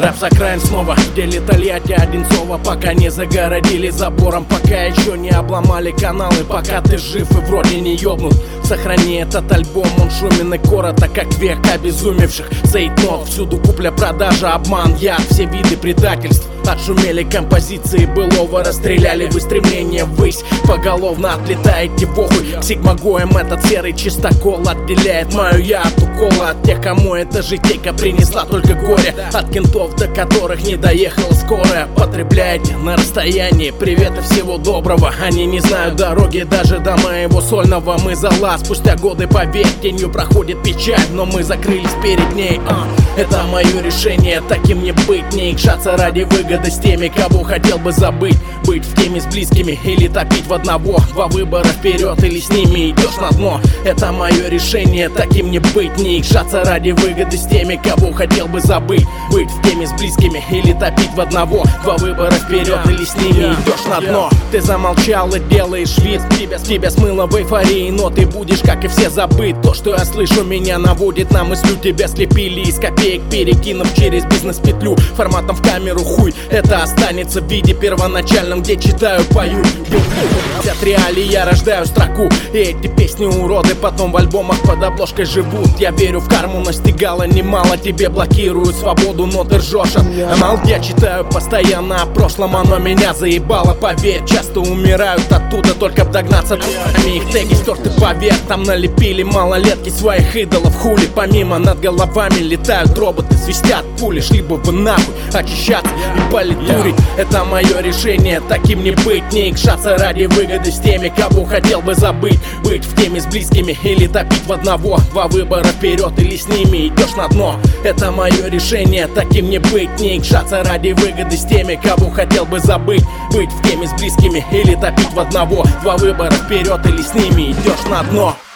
рэп с окраин снова, где Тольятти, Одинцово, пока не загородили забором, пока еще не обломали каналы, пока ты жив и вроде не ёбнут. Сохрани этот альбом, он шумен и короток, как век обезумевших цейтнот. Всюду купля-продажа, обман, яд, все виды предательств. Отшумели композиции былого, расстреляли вы стремление ввысь. Поголовно отлетаете в охуй. К сигмагоям этот серый чистокол отделяет мою я от укола. От тех, кому эта житейка принесла только горе. От кентов, до которых не доехала скорая. Потребляйте на расстоянии приветы, всего доброго. Они не знают дороги даже до моего сольного. Мы зала, спустя годы, поверь, тенью проходит печаль, но мы закрылись перед ней. Это мое решение, таким не быть. Не икшаться ради выгоды с теми, кого хотел бы забыть. Быть в теме с близкими или топить в одного. Два выбора вперед, или с ними идешь на дно. Это мое решение, таким не быть. Не икшаться ради выгоды с теми, кого хотел бы забыть. Быть в теме с близкими или топить в одного. Два выбора вперед, или с ними идешь на дно. Ты замолчал и делаешь вид, тебя смыло в эйфории, но ты будешь, как и все, забыть. То, что я слышу, меня наводит на мыслю. Тебя слепили из копеек, перекинув через бизнес-петлю. Форматом в камеру хуй, это останется в виде первоначальном, где читаю, пою. От реалий я рождаю строку, и эти песни уроды потом в альбомах под обложкой живут. Я верю в карму, настигало немало, тебе блокируют свободу, но ты ржешь от мал. Я читаю постоянно о прошлом, оно меня заебало, поверь. Часто умирают оттуда, только б догнаться. Их теги стерты поверх, там налепили малолетки своих идолов. Хули, помимо над головами летают роботы, свистят пули. Шли бы вы нахуй очищаться и политурить. Это мое решение, таким не быть. Не икшаться ради выгоды с теми, кого хотел бы забыть. Быть в теме с близкими или топить в одного. Два выбора вперед, или с ними идешь на дно. Это мое решение, таким не быть. Не икшаться ради выгоды с теми, кого хотел бы забыть. Быть в теме с близкими или топить в одного. Два выбора вперед, или с ними идешь на дно.